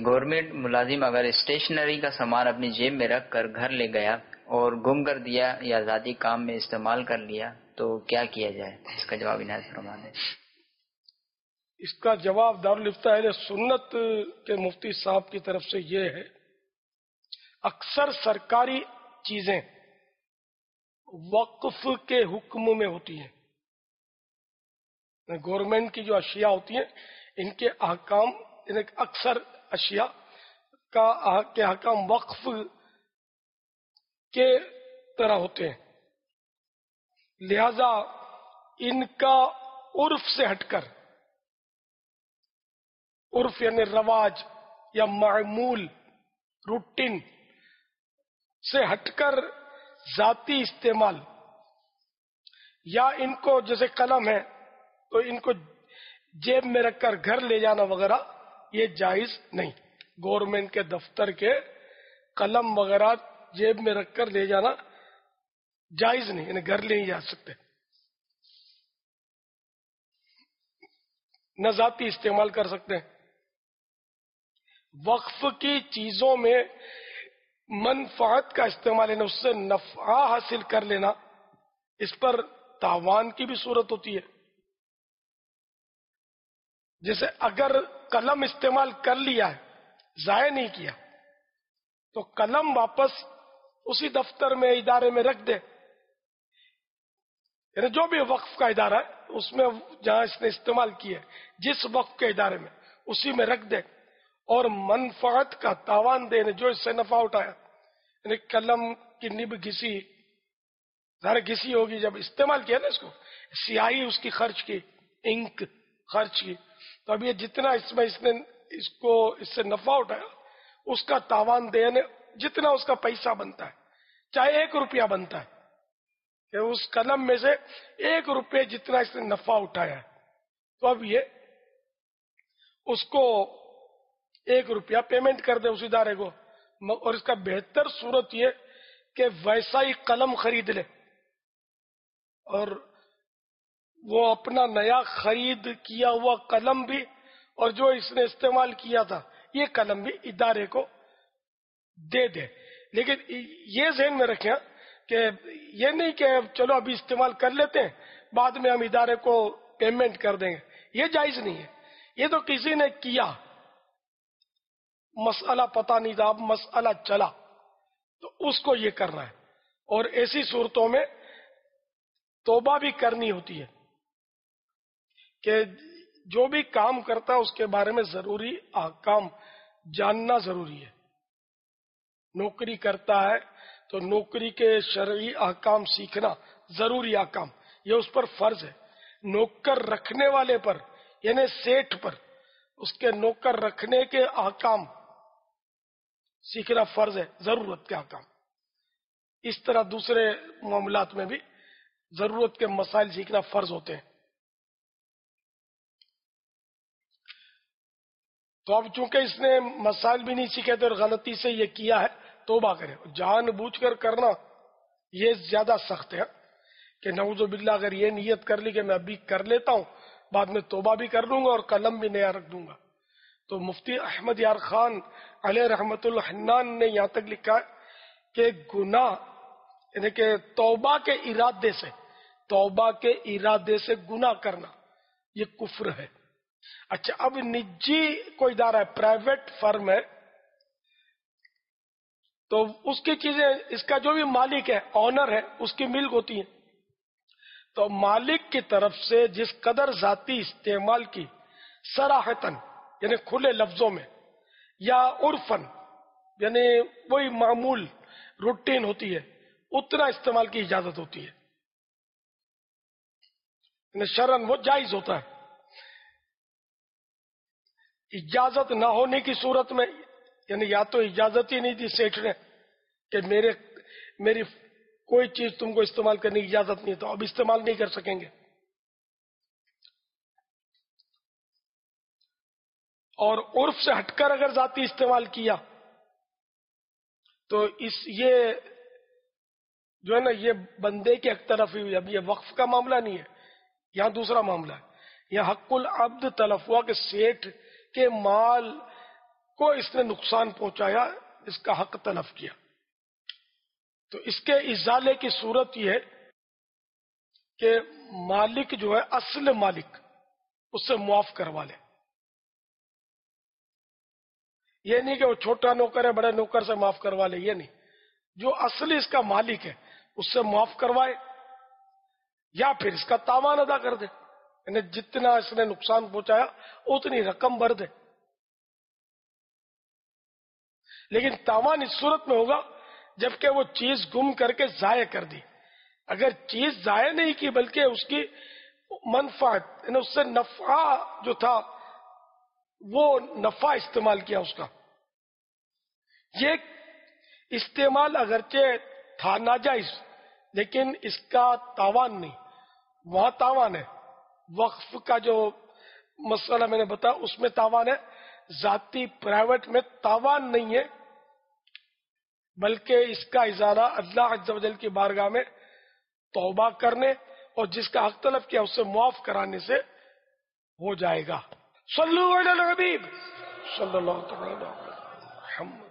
Government ملازم اگر stationery کا سامان اپنی جیب میں رکھ کر گھر لے گیا اور گم کر دیا یا ذاتی کام میں استعمال کر لیا تو کیا کیا جائے؟ اس کا جواب عنایت فرما دیں۔ اس کا جواب دارالفتہ اہل سنت کے مفتی صاحب کی طرف سے یہ ہے، اکثر سرکاری چیزیں وقف کے حکم میں ہوتی ہیں۔ گورنمنٹ کی جو اشیاء ہوتی ہیں ان کے احکام، اکثر اشیاء کے احکام وقف کے طرح ہوتے ہیں، لہذا ان کا عرف سے ہٹ کر، عرف یعنی رواج یا معمول روٹین سے ہٹ کر ذاتی استعمال، یا ان کو جیسے قلم ہے تو ان کو جیب میں رکھ کر گھر لے جانا وغیرہ یہ جائز نہیں۔ گورنمنٹ کے دفتر کے قلم وغیرہ جیب میں رکھ کر لے جانا جائز نہیں، یعنی گھر لے نہیں جا سکتے، نہ ذاتی استعمال کر سکتے ہیں۔ وقف کی چیزوں میں منفعت کا استعمال، یعنی اس سے نفع حاصل کر لینا، اس پر تاوان کی بھی صورت ہوتی ہے۔ جیسے اگر قلم استعمال کر لیا ہے، ضائع نہیں کیا، تو قلم واپس اسی دفتر میں، ادارے میں رکھ دے، یعنی جو بھی وقف کا ادارہ ہے اس میں جہاں اس نے استعمال کیا ہے، جس وقف کے ادارے میں اسی میں رکھ دے، اور منفعت کا تاوان دے، جو اس سے نفع اٹھایا، یعنی قلم کی نب گھسی، ظاہر گھسی ہوگی جب استعمال کیا نا اس کو، سیاہی اس کی خرچ کی، انک خرچ کی، تو اب یہ جتنا اس میں اس سے نفع اٹھایا اس کا تاوان دے، یعنی جتنا اس کا پیسہ بنتا ہے، چاہے 1 روپیہ بنتا ہے، کہ اس قلم میں سے 1 روپے جتنا اس نے نفع اٹھایا ہے، تو اب یہ اس کو 1 روپیہ پیمنٹ کر دے اس ادارے کو، اور اس کا بہتر صورت یہ کہ ویسا ہی قلم خرید لے، اور وہ اپنا نیا خرید کیا ہوا قلم بھی اور جو اس نے استعمال کیا تھا یہ قلم بھی ادارے کو دے دے۔ لیکن یہ ذہن میں رکھیں کہ یہ نہیں کہ چلو ابھی استعمال کر لیتے ہیں، بعد میں ہم ادارے کو پیمنٹ کر دیں گے، یہ جائز نہیں ہے۔ یہ تو کسی نے کیا، مسئلہ پتہ نہیں تھا، اب مسئلہ چلا تو اس کو یہ کرنا ہے، اور ایسی صورتوں میں توبہ بھی کرنی ہوتی ہے کہ جو بھی کام کرتا ہے اس کے بارے میں ضروری احکام جاننا ضروری ہے۔ نوکری کرتا ہے تو نوکری کے شرعی احکام سیکھنا ضروری احکام، یہ اس پر فرض ہے۔ نوکر رکھنے والے پر، یعنی سیٹھ پر، اس کے نوکر رکھنے کے احکام سیکھنا فرض ہے، ضرورت کے احکام۔ اس طرح دوسرے معاملات میں بھی ضرورت کے مسائل سیکھنا فرض ہوتے ہیں۔ تو اب چونکہ اس نے مسائل بھی نہیں سیکھے تھے اور غلطی سے یہ کیا ہے، توبہ کرے۔ جان بوجھ کر کرنا یہ زیادہ سخت ہے کہ نعوذ باللہ اگر یہ نیت کر لی کہ میں ابھی کر لیتا ہوں، بعد میں توبہ بھی کر لوں گا اور قلم بھی نیا رکھ دوں گا۔ تو مفتی احمد یار خان علیہ رحمت اللہ حنان نے یہاں تک لکھا ہے کہ گناہ، یعنی کہ توبہ کے ارادے سے گناہ کرنا یہ کفر ہے۔ اچھا، اب نجی کوئی ادارہ ہے، پرائیویٹ فرم ہے، تو اس کی چیزیں، اس کا جو بھی مالک ہے، آنر ہے، اس کی ملک ہوتی ہیں، تو مالک کی طرف سے جس قدر ذاتی استعمال کی صراحتاً، یعنی کھلے لفظوں میں، یا عرفاً یعنی وہی معمول روٹین ہوتی ہے، اتنا استعمال کی اجازت ہوتی ہے، یعنی شرعاً وہ جائز ہوتا ہے۔ اجازت نہ ہونے کی صورت میں، یعنی یا تو اجازت ہی نہیں دی سیٹھ نے کہ میری کوئی چیز تم کو استعمال کرنے کی اجازت نہیں، تو اب استعمال نہیں کر سکیں گے، اور عرف سے ہٹ کر اگر ذاتی استعمال کیا تو یہ جو ہے نا، یہ بندے کی حق تلفی ہوئی۔ اب یہ وقف کا معاملہ نہیں ہے، یہاں دوسرا معاملہ ہے، یہ حق العبد تلف ہوا کہ سیٹھ کے مال کو اس نے نقصان پہنچایا، اس کا حق تلف کیا، تو اس کے ازالے کی صورت یہ ہے کہ مالک جو ہے اصل مالک اس سے معاف کروا لے. یہ نہیں کہ وہ چھوٹا نوکر ہے بڑے نوکر سے معاف کروا لے، یہ نہیں. جو اصلی اس کا مالک ہے اس سے معاف کروائے یا پھر اس کا تاوان ادا کر دے، یعنی جتنا اس نے نقصان پہنچایا اتنی رقم بھر دے. لیکن تاوان اس صورت میں ہوگا جبکہ وہ چیز گم کر کے ضائع کر دی. اگر چیز ضائع نہیں کی بلکہ اس کی منفعت، یعنی اس سے نفع جو تھا وہ نفع استعمال کیا اس کا، یہ استعمال اگرچہ تھا ناجائز لیکن اس کا تاوان نہیں. وہاں تاوان ہے، وقف کا جو مسئلہ میں نے بتایا اس میں تاوان ہے، ذاتی پرائیویٹ میں تاوان نہیں ہے، بلکہ اس کا ازالہ اللہ عز و جل کی بارگاہ میں توبہ کرنے اور جس کا حق تلف کیا اس سے معاف کرانے سے ہو جائے گا. صلو علی الحبیب صلی اللہ علیہ وسلم.